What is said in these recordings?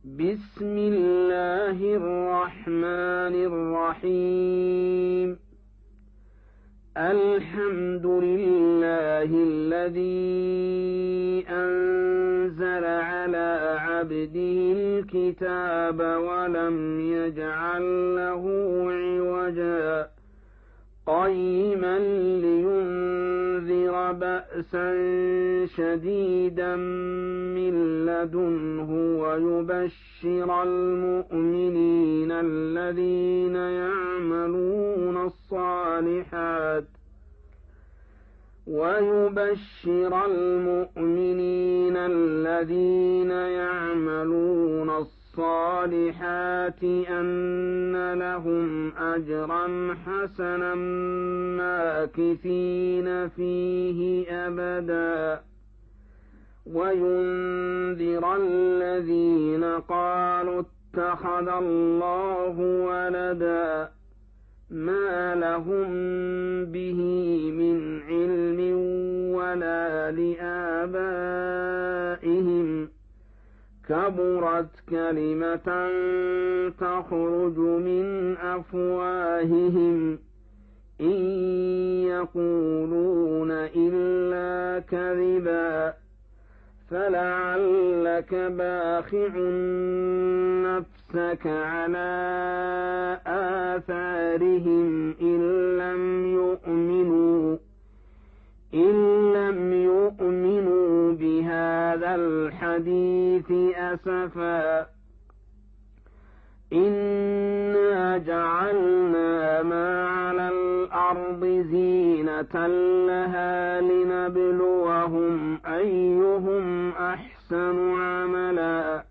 بسم الله الرحمن الرحيم. الحمد لله الذي أنزل على عبده الكتاب ولم يجعل له عوجا قيما لينذر بأسا شديدا من لدنه ويبشر المؤمنين الذين يعملون الصالحات أن لهم أجرا حسنا ماكثين فيه أبدا وينذر الذين قالوا اتخذ الله ولدا ما لهم به من علم ولا لآبائهم كبرت كلمة تخرج من أفواههم إن يقولون إلا كذبا فلعلك باخع نفسك على آثارهم إن لم يؤمنوا بهذا الحديث أسفا إنا جعلنا ما على الأرض زينة لها لنبلوهم أيهم أحسن عملا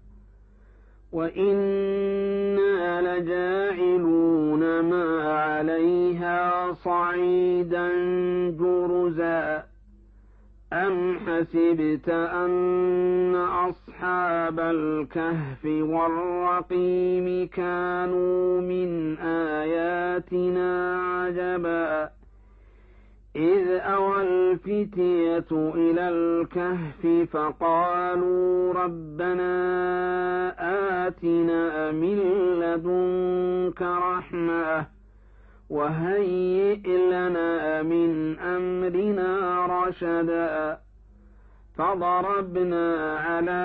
وإنا لجاعلون ما عليها صعيدا جرزا أم حسبت أن أصحاب الكهف والرقيم كانوا من آياتنا عجبا إذ أوى الفتية إلى الكهف فقالوا ربنا آتنا من لدنك رحمة وهيئ لنا من أمرنا رشدا فضربنا على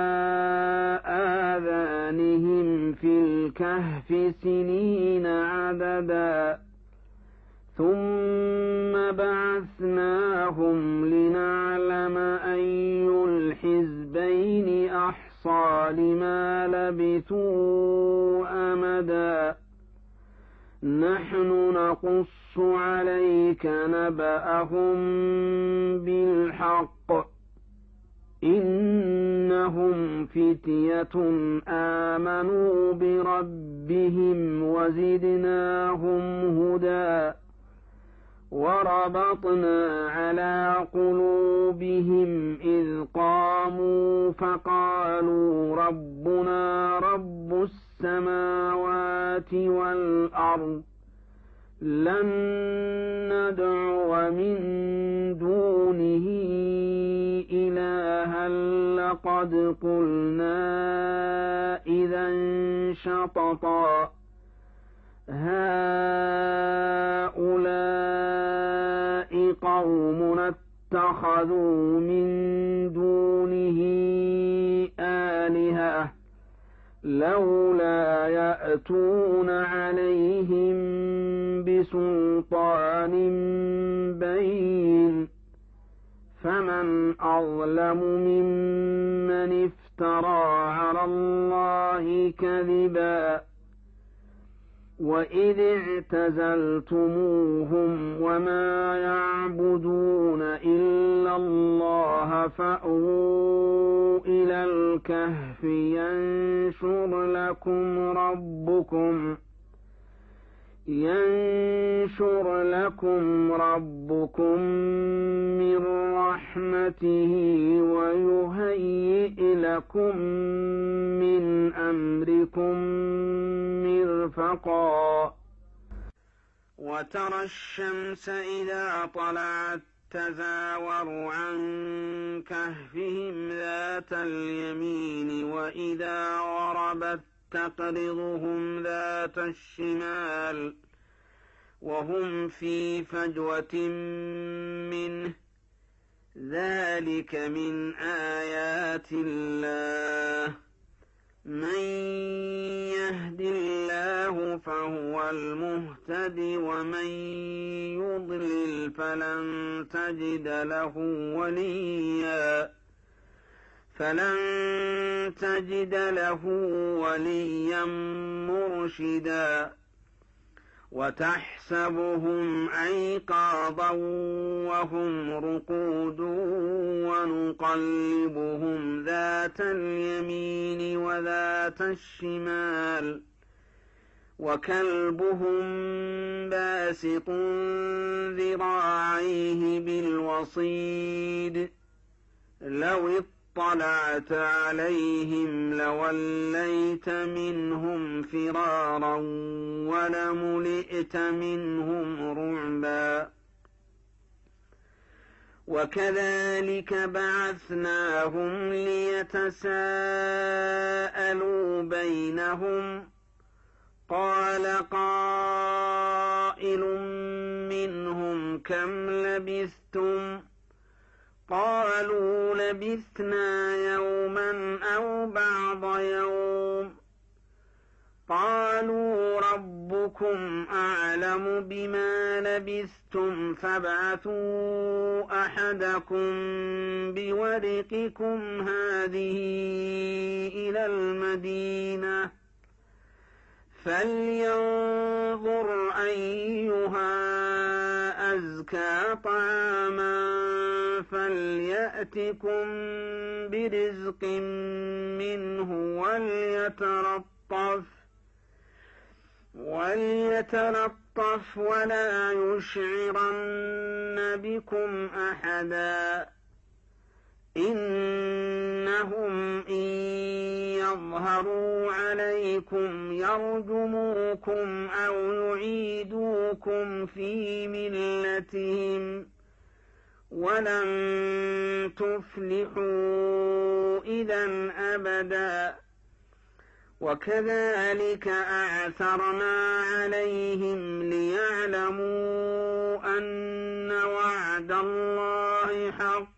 آذانهم في الكهف سنين عددا ثم بعثناهم لنعلم أي الحزبين أحصى لما لبثوا أمدا نحن نقص عليك نبأهم بالحق إنهم فتية آمنوا بربهم وزدناهم هدى وربطنا على قلوبهم إذ قاموا فقالوا ربنا رب السماوات والأرض لن ندعو من دونه إلها لقد قلنا إذا شططا هؤلاء قوم اتخذوا من دونه آلهة لولا يأتون عليهم بسلطان بين فمن أظلم ممن افترى على الله كذبا وإذ اعتزلتموهم وما يعبدون إلا الله فأووا إلى الكهف ينشر لكم ربكم من رحمته ويهيئ لكم من أمركم مرفقا وترى الشمس إذا طلعت تزاور عن كهفهم ذات اليمين وإذا غربت اقتربت تقرضهم ذات الشمال وهم في فجوة منه ذلك من آيات الله من يهد الله فهو المهتد ومن يضلل فلن تجد له وليا مرشدا وتحسبهم أيقاظا وهم رقود ونقلبهم ذات اليمين وذات الشمال وكلبهم باسط ذراعيه بالوصيد لو اطلعت عليهم لوليت منهم فرارا ولملئت منهم رعبا وكذلك بعثناهم ليتساءلوا بينهم قال قائل منهم كم لبثتم قالوا لبثنا يوما أو بعض يوم قالوا ربكم أعلم بما لبثتم فابعثوا أحدكم بورقكم هذه إلى المدينة فلينظر أيها أزكى طعاما فليأتكم برزق منه وليتلطف ولا يشعرن بكم أحدا إنهم إن يظهروا عليكم يرجموكم أو يعيدوكم في ملتهم ولن تفلحوا إذا أبدا وكذلك أعثرنا عليهم ليعلموا أن وعد الله حق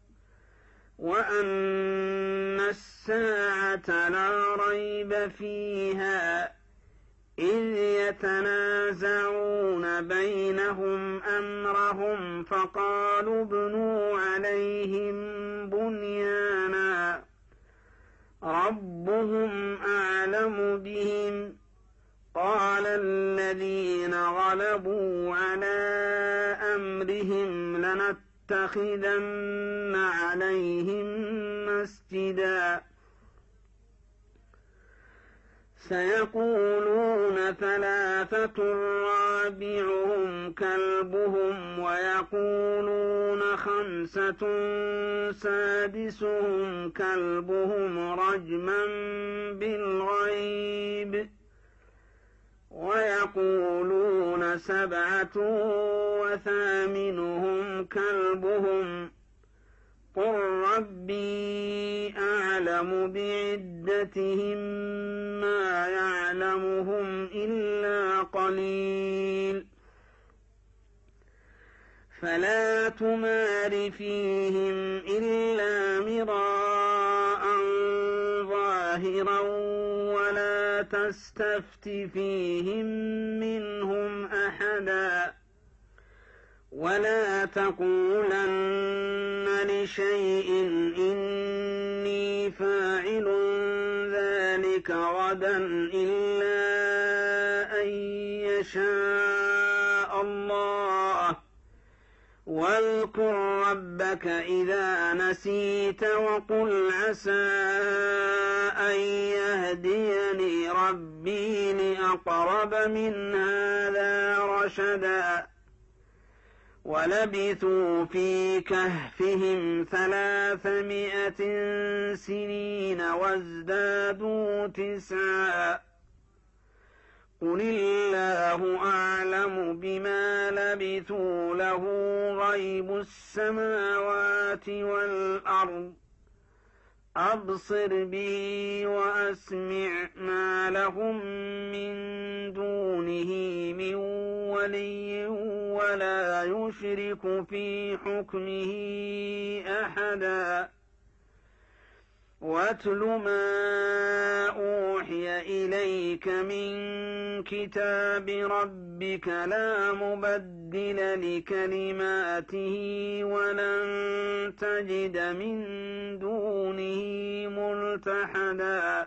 وأن الساعة لا ريب فيها إذ يتنازعون بينهم أمرهم فقالوا ابنوا عليهم بنيانا ربهم أعلم بهم قال الذين غلبوا على أمرهم لنتخذن عليهم مسجدا سيقولون ثلاثة رابعهم كلبهم ويقولون خمسة سادسهم كلبهم رجما بالغيب ويقولون سبعة وثامنهم كلبهم قل ربي أعلم بعدتهم ما يعلمهم إلا قليل فلا تمار فيهم إلا مراء ظاهرا ولا تستفت فيهم منهم أحدا ولا تقولن لشيء إني فاعل ذلك غدا إلا أن يشاء الله واذكر ربك إذا نسيت وقل عسى أن يهديني ربي لأقرب من هذا رشدا ولبثوا في كهفهم 300 سنين وازدادوا 9 قل الله أعلم بما لبثوا له غيب السماوات والأرض أبصر به وأسمع ما لهم من دونه من ولي ولا يشرك في حكمه أحدا واتل ما أوحي إليك من كتاب ربك لا مبدل لكلماته ولن تجد من دونه ملتحدا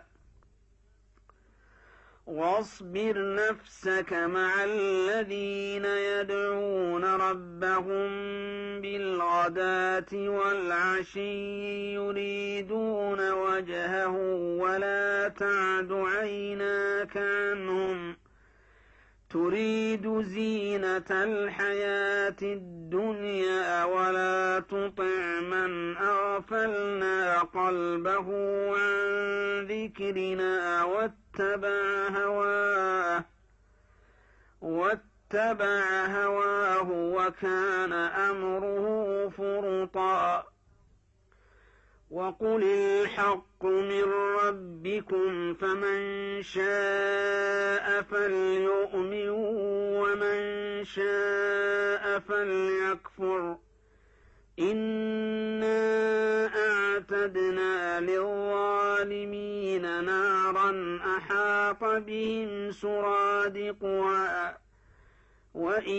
واصبر نفسك مع الذين يدعون ربهم بالغداة والعشي يريدون وجهه ولا تعد عيناك عنهم تريد زينة الحياة الدنيا ولا تطع من أغفلنا قلبه عن ذكرنا واتبع هواه وكان أمره فرطا وقل الحق من ربكم فمن شاء فليؤمن ومن شاء فليكفر إنا أعتدنا للظالمين نارا أحاط بهم سرادقها وإن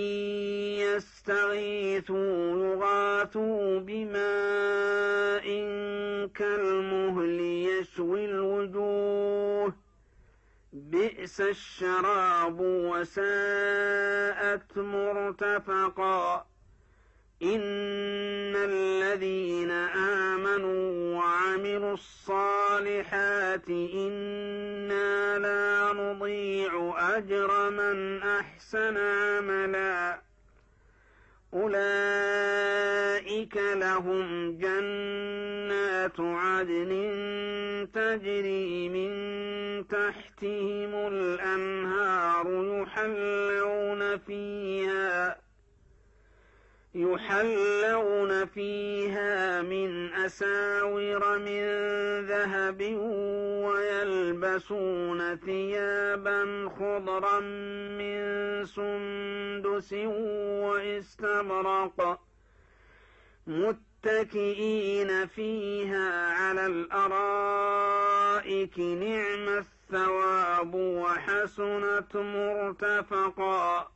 يستغيثوا يغاثوا بماء كالمهل يشوي الوجوه بئس الشراب وساءت مرتفقا إن الذين آمنوا وعملوا الصالحات إنا لا نضيع أجر من أحسن عملا أولئك لهم جنات عدن تجري من تحتهم الأنهار يحلون فيها من أساور من ذهب ويلبسون ثيابا خضرا من سندس واستبرق متكئين فيها على الأرائك نعم الثواب وحسنت مرتفقا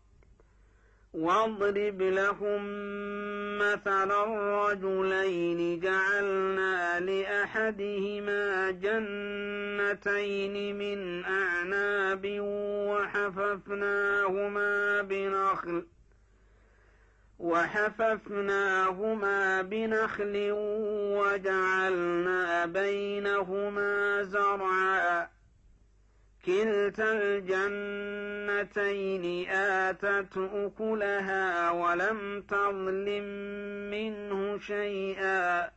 واضرب لهم مثلا الرجلين جعلنا لأحدهما جنتين من أعناب وحففناهما بنخل وجعلنا بينهما زرعا كلتا الجنتين آتت أكلها ولم تظلم منه شيئا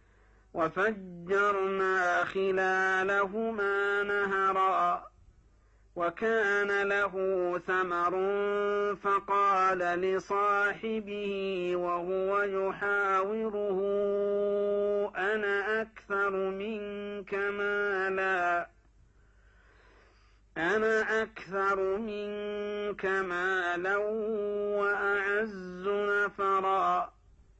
وفجرنا خلالهما نهرا وكان له ثمر فقال لصاحبه وهو يحاوره أنا أكثر منك مالا وأعز نفرا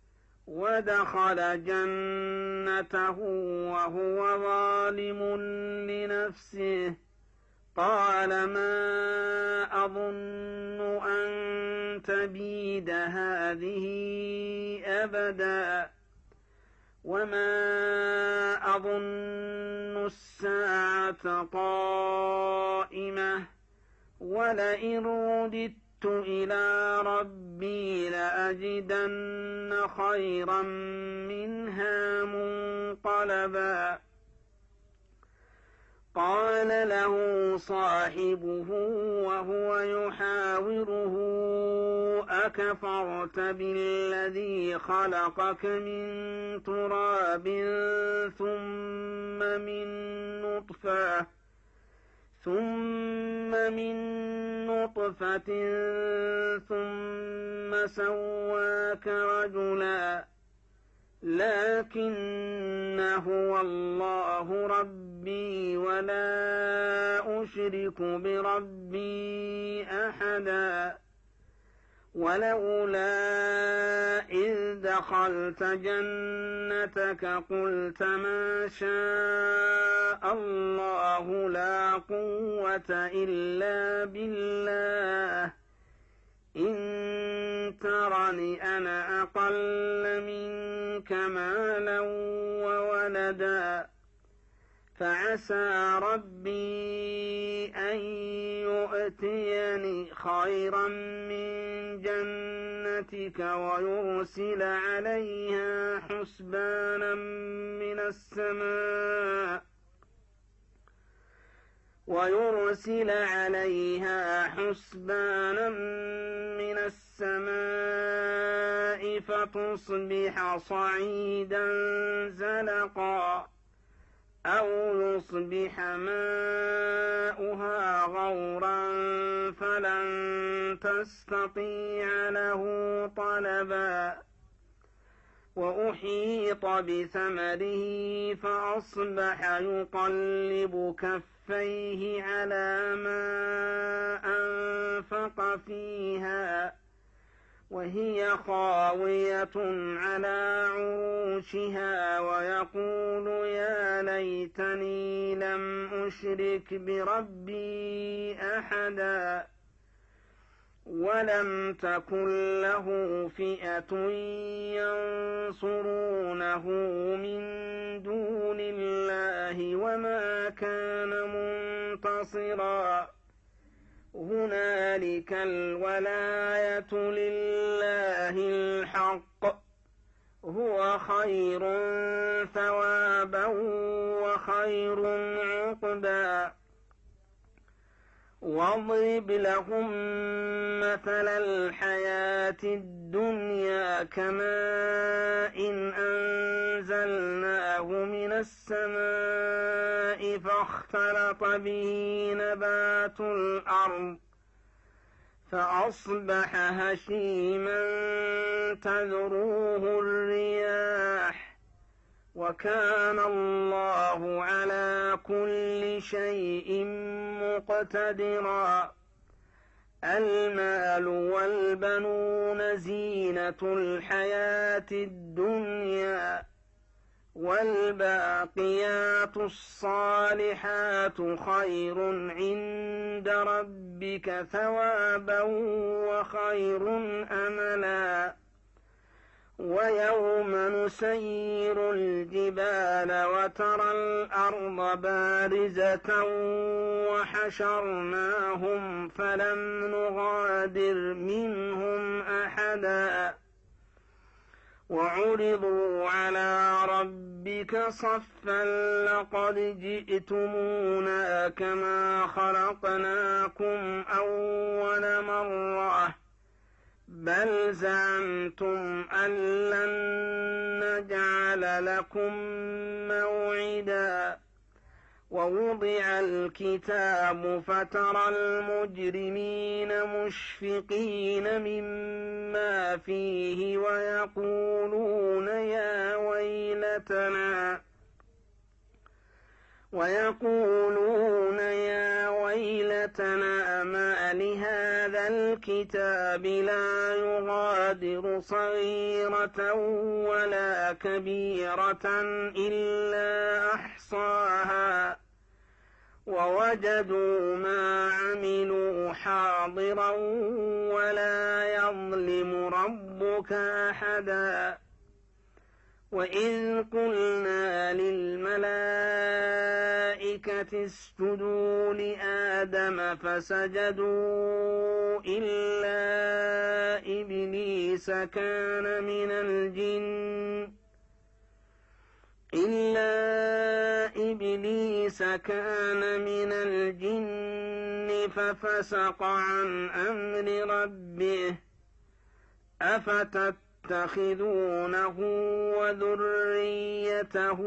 ودخل جنته وهو ظالم لنفسه قال ما أظن أن تبيد هذه أبدا وما أظن الساعة قائمة ولئن رددت إلى ربي لأجدن خيرا منها منقلبا قال له صاحبه وهو يحاوره أكفرت بالذي خلقك من تراب ثم من نطفة ثم سواك رجلا لكن هو الله ربي ولا أشرك بربي أحدا ولولا إذ دخلت جنتك قلت ما شاء الله لا قوة إلا بالله إن ترني أنا أقل منك مالا وولدا فعسى ربي أن يؤتيني خيرا من جنتك ويرسل عليها حسبانا من السماء فتصبح صعيدا زلقا أو يصبح ماؤها غورا فلن تستطيع له طلبا وأحيط بثمره فأصبح يقلب كفيه على ما أنفق فيها وهي خاوية على عروشها ويقول يا ليتني لم أشرك بربي أحدا ولم تكن له فئة ينصرونه من دون الله وما كان منتصرا هنالك الولاية لله الحق هو خير ثوابا وخير عقبا واضرب لهم مثل الحياة الدنيا كماء أنزلناه من السماء فاختلط به نبات الأرض فأصبح هشيما تذروه الرياح وكان الله على كل شيء مقتدرا المال والبنون زينة الحياة الدنيا والباقيات الصالحات خير عند ربك ثوابا وخير أملا ويوم نسير الجبال وترى الأرض بارزة وحشرناهم فلم نغادر منهم أحدا وعرضوا على ربك صفا لقد جئتمونا كما خلقناكم أول مرة بل زعمتم أن لن نجعل لكم موعدا ووضع الكتاب فترى المجرمين مشفقين مما فيه ويقولون يا ويلتنا ما لهذا الكتاب لا يغادر صغيرة ولا كبيرة إلا أحصاها ووجدوا ما عملوا حاضرا ولا يظلم ربك أحدا وإذ قلنا للملائكة اسجدوا لآدم فسجدوا إلا إبليس كان من الجن ففسق عن أمر ربه أفتتخذونه وذريته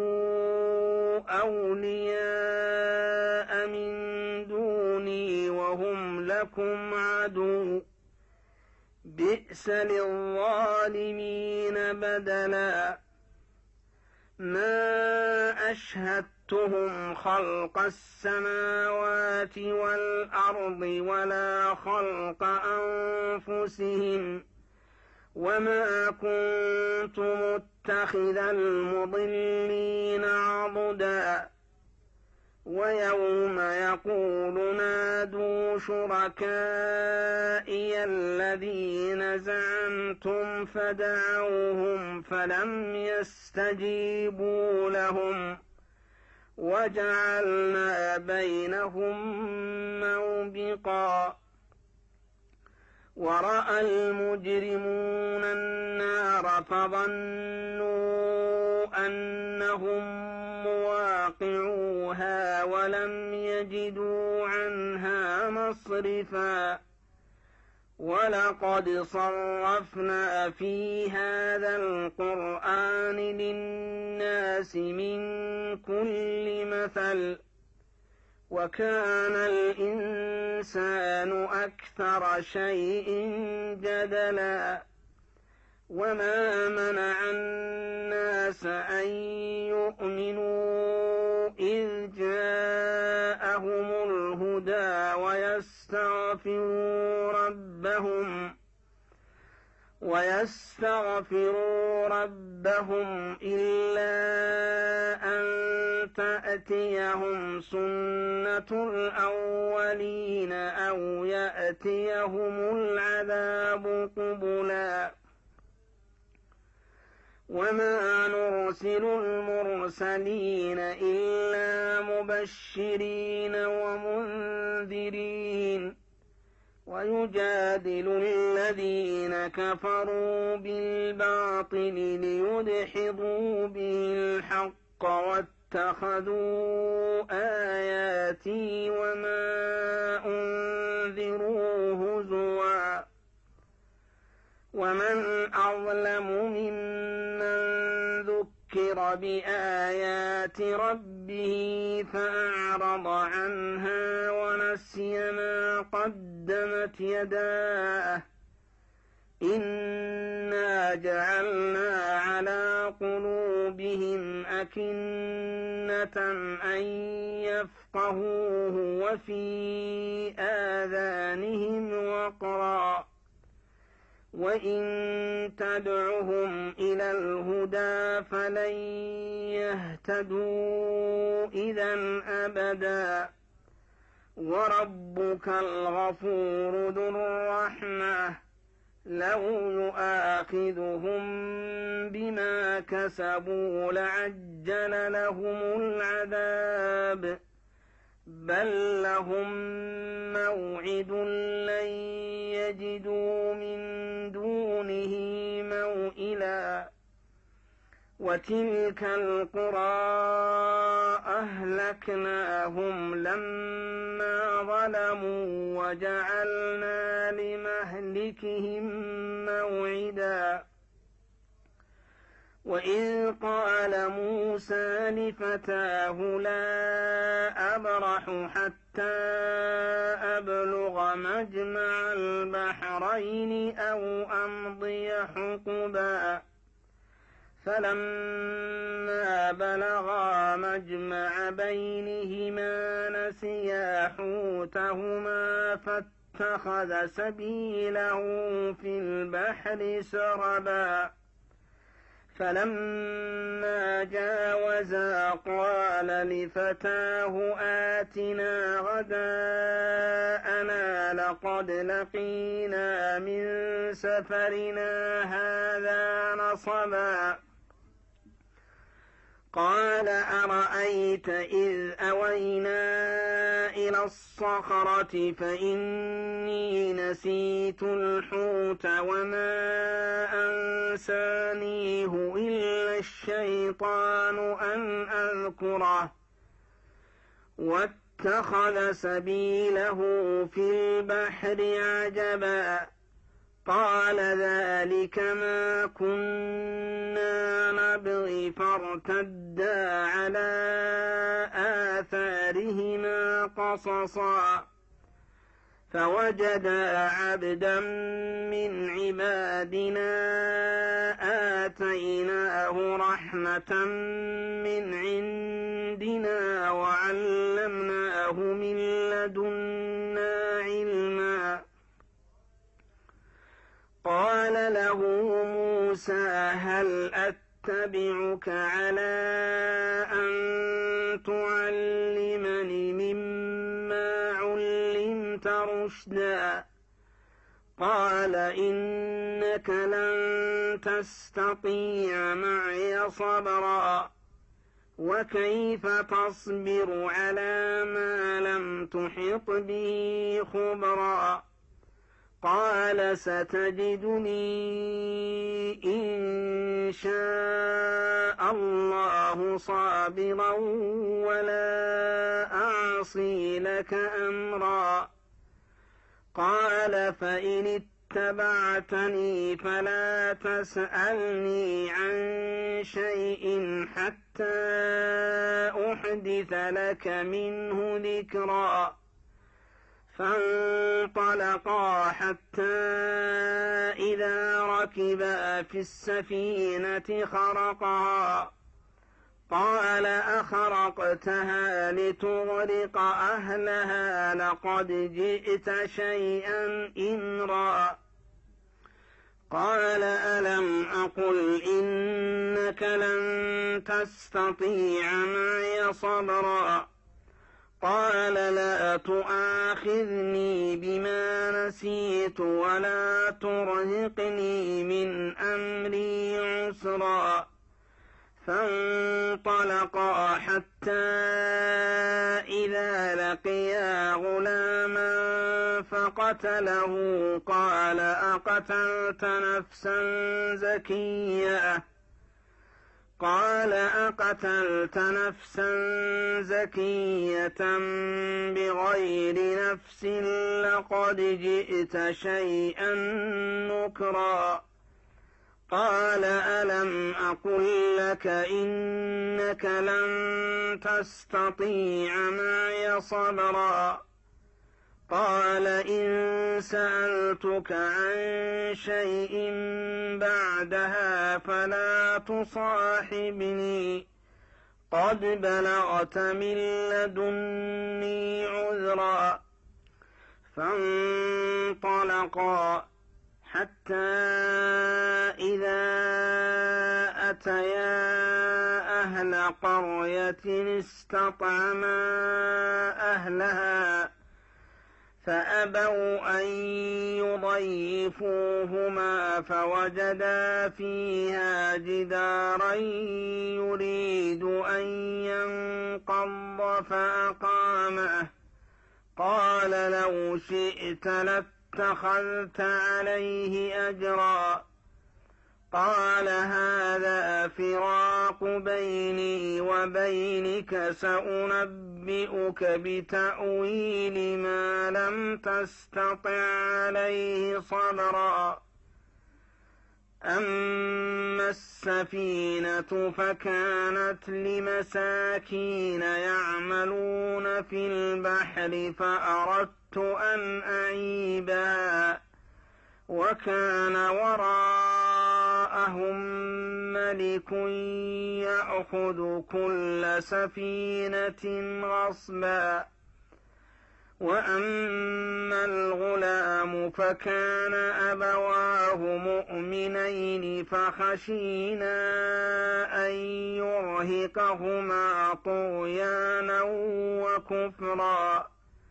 أولياء من دوني وهم لكم عدو بئس للظالمين بدلا ما أشهدتهم خلق السماوات والأرض ولا خلق أنفسهم وما كنت متخذ المضلين عضدا ويوم يقول نادوا شركائي الذين زعمتم فدعوهم فلم يستجيبوا لهم وجعلنا بينهم موبقا ورأى المجرمون النار فظنوا أنهم مواقعوها ولم يجدوا عنها مصرفا ولقد صرفنا في هذا القرآن للناس من كل مثل وكان الإنسان أكثر شيء جدلا وما منع الناس أن يؤمنوا إذ جاءهم الهدى ويستغفروا ربهم إلا أن تأتيهم سنة الأولين أو يأتيهم العذاب قبلا وما نرسل المرسلين إلا مبشرين ومنذرين ويجادل الذين كفروا بالباطل ليدحضوا به الحق واتخذوا آياتي وما أنذروا هزوا ومن أظلم ممن ذكر بآيات ربه فأعرض عنها ونسي ما قدمت يداه إنا جعلنا على قلوبهم أكنة أن يفقهوه وفي آذانهم وقرا وإن تدعهم إلى الهدى فلن يهتدوا إذا أبدا وربك الغفور ذو الرحمة لو يؤاخذهم بما كسبوا لعجل لهم العذاب بل لهم موعد لن يجدوا من دونه موئلا وتلك القرى أهلكناهم لما ظلموا وجعلنا لمهلكهم موعدا وإذ قال موسى لفتاه لا أبرح حتى أبلغ مجمع البحرين أو أمضي حقبا فلما بلغا مجمع بينهما نسيا حوتهما فاتخذ سبيله في البحر سربا فلما جاوزا قال لفتاه آتنا غداءنا لقد لقينا من سفرنا هذا نصبا قال أرأيت إذ أوينا إلى الصخرة فإني نسيت الحوت وما أنسانيه إلا الشيطان أن أذكره واتخذ سبيله في البحر عجبا قال ذلك ما كنا نبغي فارتدا على آثارهما قصصا فوجدا عبدا من عبادنا آتيناه رحمة من عندنا وعلمناه من لدنا علما. قال له موسى هل أتبعك على أن تعلمني مما علمت رشدا؟ قال إنك لن تستطيع معي صبرا وكيف تصبر على ما لم تحط به خبرا؟ قال ستجدني إن شاء الله صابرا ولا أعصي لك أمرا. قال فإن اتبعتني فلا تسألني عن شيء حتى أحدث لك منه ذكرا. فانطلقا حتى إذا ركبا في السفينة خرقها. قال أخرقتها لتغرق أهلها لقد جئت شيئا إمرا. قال ألم أقل إنك لن تستطيع معي صبرا؟ قال لا تؤاخذني بما نسيت ولا ترهقني من أمري عسرا. فانطلقا حتى إذا لقيا غلاما فقتله. قال أقتلت نفسا زكية بغير نفس لقد جئت شيئا نكرا. قال ألم أقل لك إنك لن تستطيع معي صبرا؟ قال إن سألتك عن شيء بعدها فلا تصاحبني قد بلغت من لدني عذرا. فانطلقا حتى إذا أتيا أهل قرية استطعما أهلها فأبوا أن يضيفوهما فوجدا فيها جدارا يريد أن ينقض فأقامه. قال لو شئت لاتخذت عليه أجرا. قال هذا فراق بيني وبينك سأنبئك بتأويل ما لم تستطع عليه صبرا. أما السفينة فكانت لمساكين يعملون في البحر فأردت أن أعيبها وكان وراءهم ملك يأخذ كل سفينة غصبا. وأما الغلام فكان أبواه مؤمنين فخشينا أن يرهقهما طغيانا وكفرا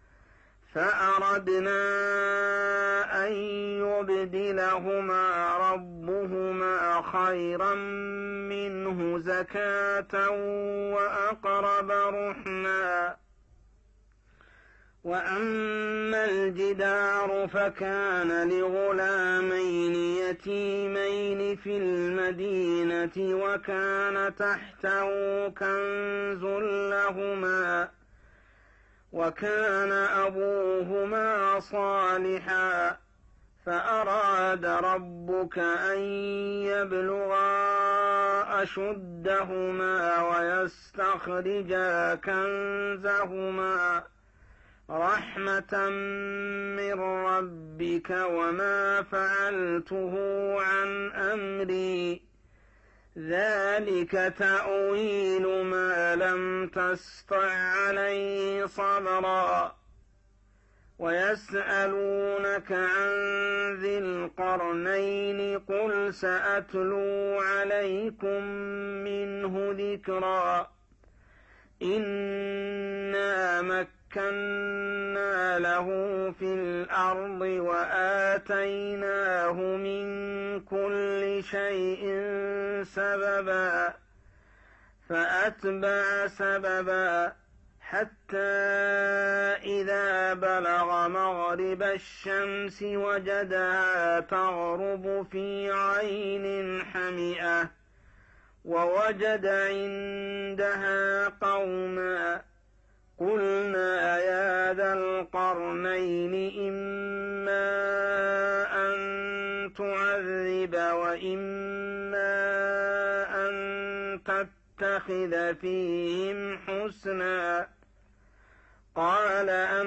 فأردنا أن يبدلهما ربهما خيرا منه زكاة وأقرب رحما. وأما الجدار فكان لغلامين يتيمين في المدينة وكان تحته كنز لهما وكان أبوهما صالحا فأراد ربك أن يبلغا أشدهما ويستخرجا كنزهما رحمة من ربك وما فعلته عن أمري ذلك تأويل ما لم تسطع عليه صبرا ويسألونك عن ذي القرنين قل سأتلو عليكم منه ذكرا إنا مكنا له في الأرض وآتيناه من كل شيء سببا فأتبع سببا حتى إذا بلغ مغرب الشمس وجدها تغرب في عين حمئة ووجد عندها قوما قلنا يا ذا القرنين إما أن تعذب وإما أن تتخذ فيهم حسنا قال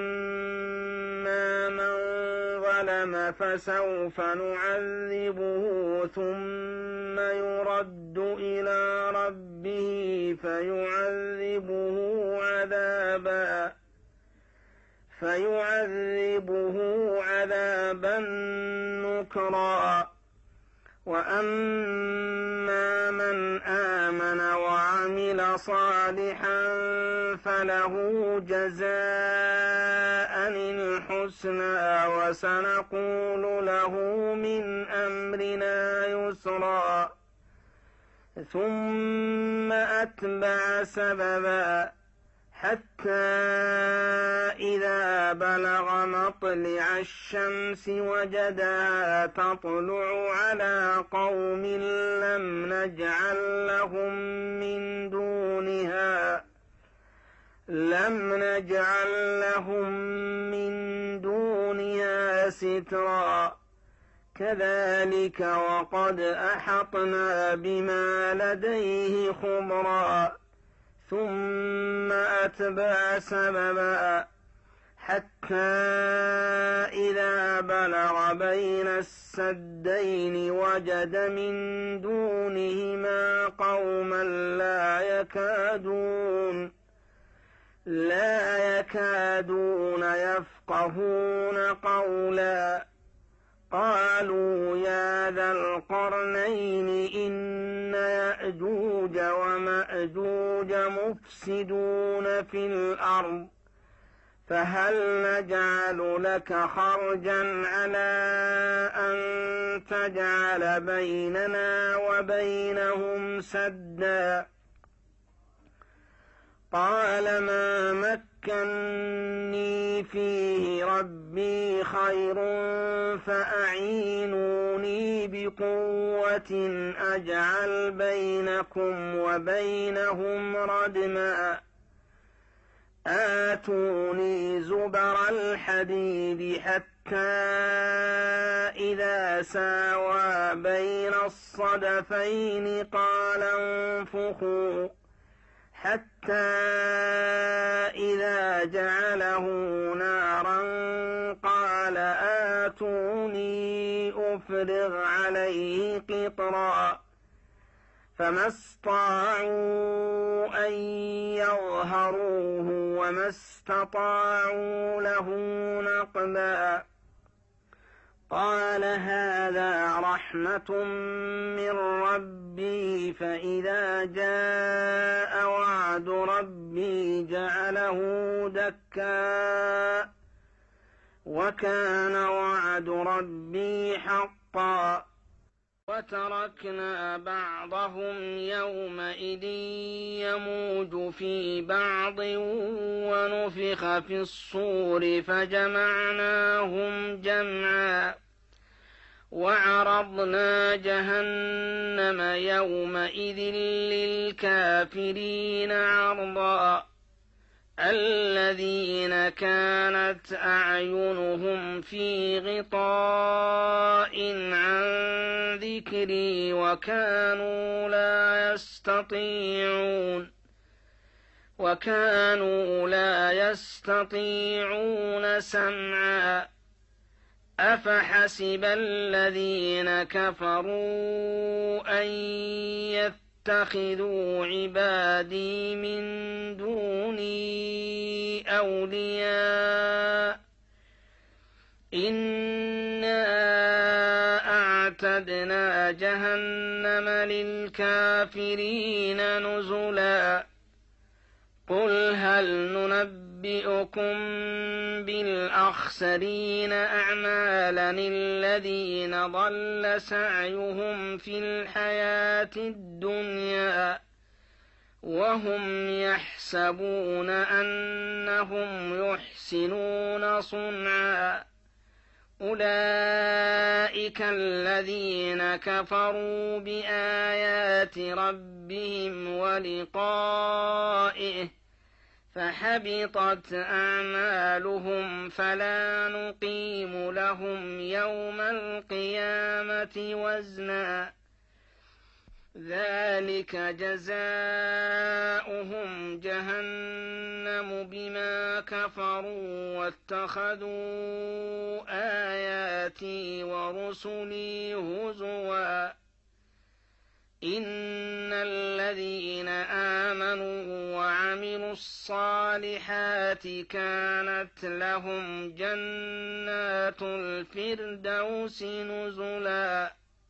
أما من ظلم فسوف نعذبه ثم يرد إلى ربه فيعذبه عذابا نكرا وأما من آمن وعمل صالحا فله جزاء الحسنى وسنقول له من أمرنا يسرا ثم أتبع سببا حتى إذا بلغ مطلع الشمس وجدها تطلع على قوم لم نجعل لهم من دونها سترا كذلك وقد أحطنا بما لديه خبرا ثم أتبع سببا حتى إذا بلغ بين السدين وجد من دونهما قوما لا يكادون يفقهون قولا قالوا يا ذا القرنين إن يأجوج ومأجوج مفسدون في الأرض فهل نجعل لك خرجا على أن تجعل بيننا وبينهم سدا قال ما مكني فيه ربي خير فأعينوني بقوة أجعل بينكم وبينهم ردما آتوني زبر الحديد حتى إذا ساوى بين الصدفين قال انفخوا حتى إذا جعله نارا قال آتوني أفرغ عليه قطرا فما استطاعوا أن يظهروه وما استطاعوا له نقبا قال هذا رحمة من ربي فإذا جاء وعد ربي جعله دكا وكان وعد ربي حقا وتركنا بعضهم يومئذ يموج في بعض ونفخ في الصور فجمعناهم جمعا وعرضنا جهنم يومئذ للكافرين عرضا الذين كانت أعينهم في غطاء عن ذكري وكانوا لا يستطيعون وكانوا لا يستطيعون سمعا أفحسب الذين كفروا أن يتخذوا عبادي من دوني أولياء إنا أعتدنا جهنم للكافرين نزلا قل هل ننبئكم بالأخسرين أعمالا الذين ضل سعيهم في الحياة الدنيا وهم يحسبون أنهم يحسنون صنعا أولئك الذين كفروا بآيات ربهم ولقائه فحبطت أعمالهم فلا نقيم لهم يوم القيامة وزنا ذلك جزاؤهم جهنم بما كفروا واتخذوا آياتي ورسلي هزوا إن الذين آمنوا وعملوا الصالحات كانت لهم جنات الفردوس نزلا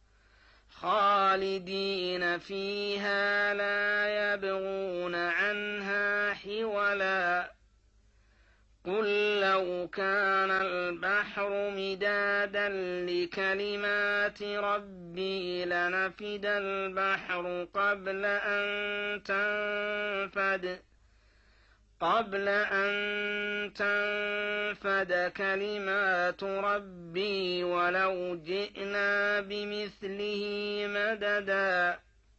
خالدين فيها لا يبغون عنها حولا قل لو كان البحر مدادا لكلمات ربي لنفد البحر قبل أن تنفد كلمات ربي ولو جئنا بمثله مددا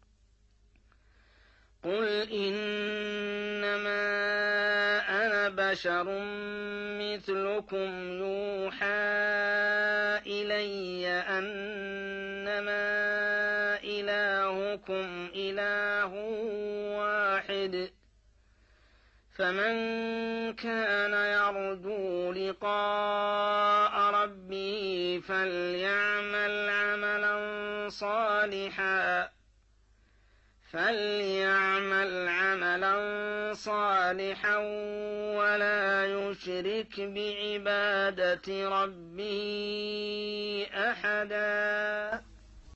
قل إنما أنا بشر مثلكم يوحى إلي أنما إلهكم إله واحد فمن كان يرجو لقاء ربه فليعمل عملا صالحا ولا يشرك بعبادة ربه أحدا